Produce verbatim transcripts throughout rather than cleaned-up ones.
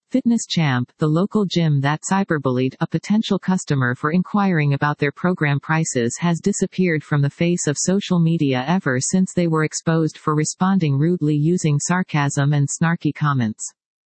Fitness Champ, the local gym that cyberbullied a potential customer for inquiring about their program prices, has disappeared from the face of social media ever since they were exposed for responding rudely using sarcasm and snarky comments.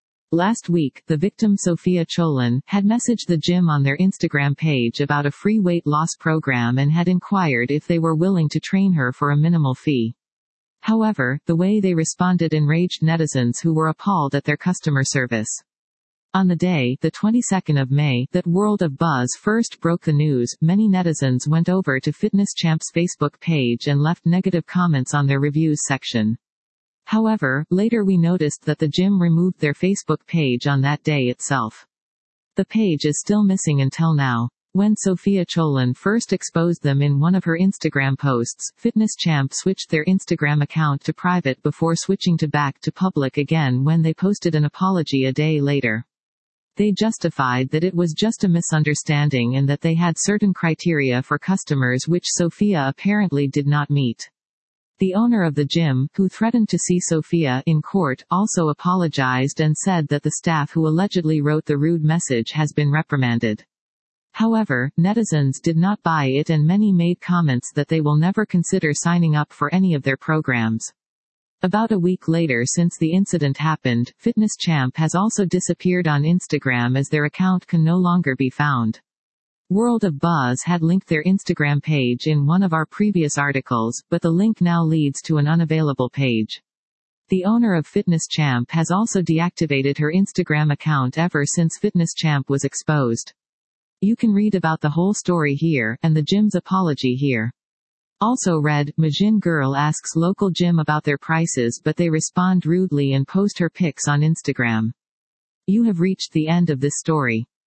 Last week, the victim Sophia Cholin had messaged the gym on their Instagram page about a free weight loss program and had inquired if they were willing to train her for a minimal fee. However, the way they responded enraged netizens who were appalled at their customer service. On the day, the twenty-second of May, that World of Buzz first broke the news, many netizens went over to Fitness Champ's Facebook page and left negative comments on their reviews section. However, later we noticed that the gym removed their Facebook page on that day itself. The page is still missing until now. When Sophia Cholin first exposed them in one of her Instagram posts, Fitness Champ switched their Instagram account to private before switching to back to public again when they posted an apology a day later. They justified that it was just a misunderstanding and that they had certain criteria for customers which Sophia apparently did not meet. The owner of the gym, who threatened to see Sophia in court, also apologized and said that the staff who allegedly wrote the rude message has been reprimanded. However, netizens did not buy it and many made comments that they will never consider signing up for any of their programs. About a week later since the incident happened, Fitness Champ has also disappeared on Instagram as their account can no longer be found. World of Buzz had linked their Instagram page in one of our previous articles, but the link now leads to an unavailable page. The owner of Fitness Champ has also deactivated her Instagram account ever since Fitness Champ was exposed. You can read about the whole story here, and the gym's apology here. Also read, Majin girl asks local gym about their prices but they respond rudely and post her pics on Instagram. You have reached the end of this story.